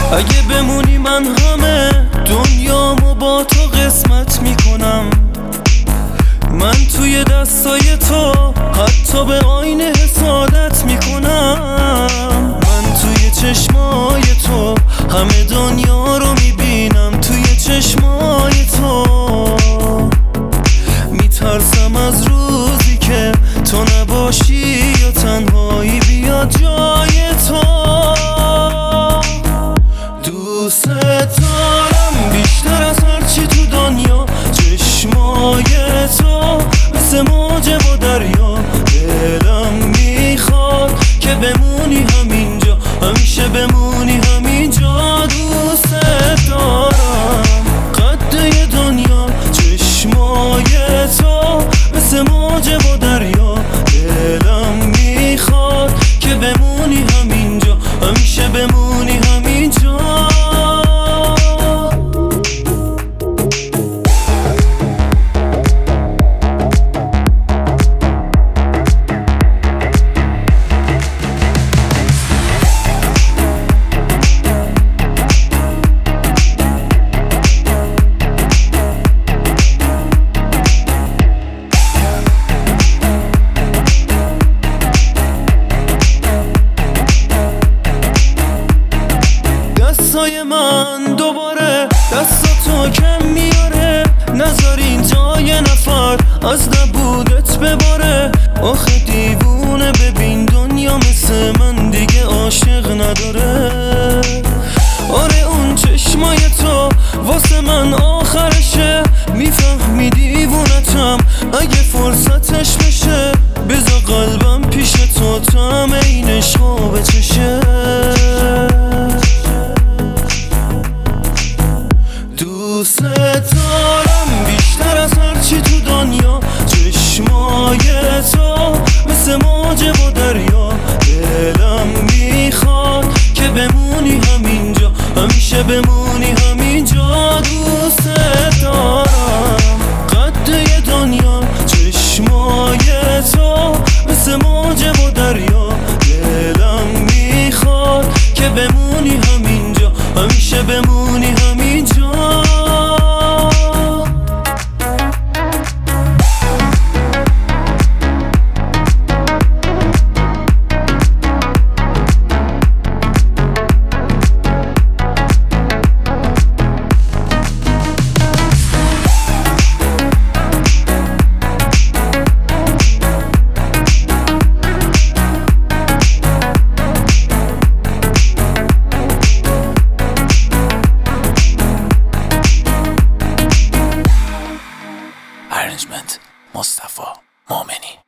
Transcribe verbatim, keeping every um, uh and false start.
اگه بمونی من همه دنیامو با تو قسمت میکنم. من توی دستای تو حتی به آینه حسادت میکنم. من توی چشمای تو همه دنیا رو میبینم. توی چشمای تو میترسم از روزی که تو نباشی یا تنهایی بیاد جای تو. دوست دارم بیشتر از هرچی تو دنیا. چشمای تو مثل موج و دریا. دلم میخواد که بمونی همینجا، همیشه بمونی همینجا. دوست دارم قد دنیا. چشمای تو مثل موج و دریا. دلم میخواد که بمونی همینجا، همیشه بمونی همینجا. دستای من دوباره دستاتو کم میاره. نذار این جای نفر از نبودت بباره. آخه دیوونه ببین دنیا مثل من دیگه عاشق نداره. آره اون چشمای تو واسه من آخرشه. میفهمی دیوونتم اگه فرصتش بشه. بذار قلبم پیش تو تا این عشقا بچشه. دوست دارم بیشتر از هرچی تو دنیا. چشمای تو مثل موج و دریا. دلم میخواد که بمونی همینجا، همیشه بمونی همینجا. دوست دارم قد دنیا. چشمای تو مثل موج و دریا. دلم میخواد که بمونی همینجا، همیشه بمونی همینجا. Arrangement مصطفی مومنی.